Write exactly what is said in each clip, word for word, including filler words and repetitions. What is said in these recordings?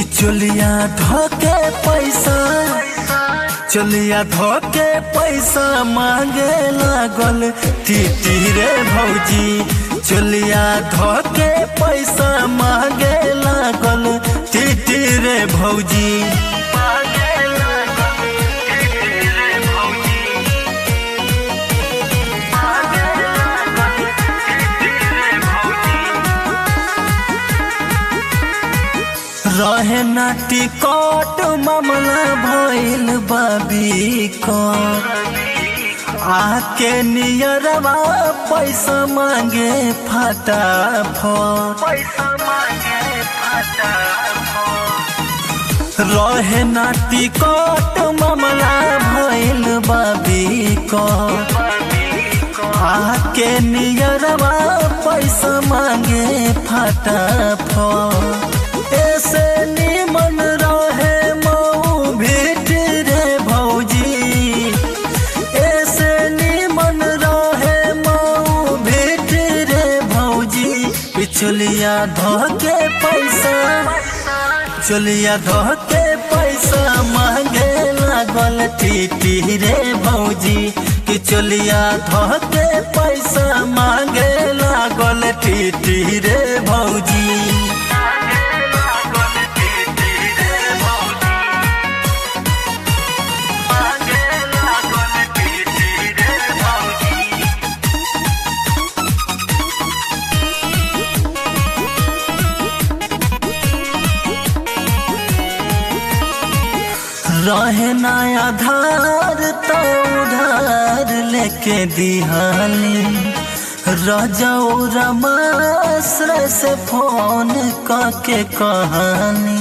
कि चोलिया धोके पैसा चोलिया धोके पैसा मांगे लागल टीटी रे भौजी। चोलिया धोके पैसा मांगे लागल टीटी रे भौजी। रहे ना टिकट मामला भइल बाबी को आके नियरवा पैसा मांगे फटाफट। रहे ना टिकट मामला भइल बाबी को आके नियरवा पैसा मांगे फटाफट। ऐसे निमन रहे मऊ भेट रे भौजी। ऐसे निमन रहे मऊ भेट रे भौजी। पिछलिया धोके पैसा चलिया धोके पैसा मांगे लागल टीटी रे भौजी। कि चलिया धोके पैसा मांगे लागल टीटी रे भौजी। रहे ना आधार तो उधार लेके दिहानी। रजौ रमाश्रय से फोन करके कहानी।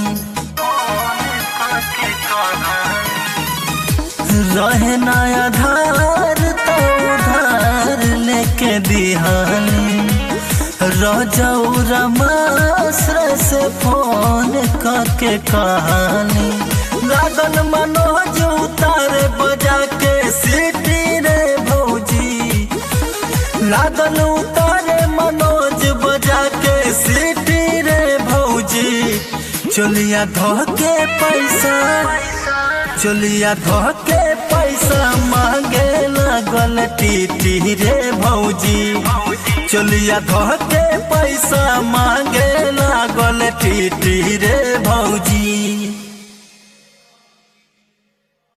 रहे ना आधार तो उधार लेके दिहानी। रजौ रमाश्रय से फोन करके कहानी। लागल मनोज उतारे बजा के सीटी रे भौजी। लागल उतारे मनोज बजा के सीटी रे भौजी। चोलिया धोके पैसा चोलिया धोके पैसा मांगे लागल टीटी रे भौजी। चोलिया धोके पैसा मांगे लागल टीटी रे भौजी।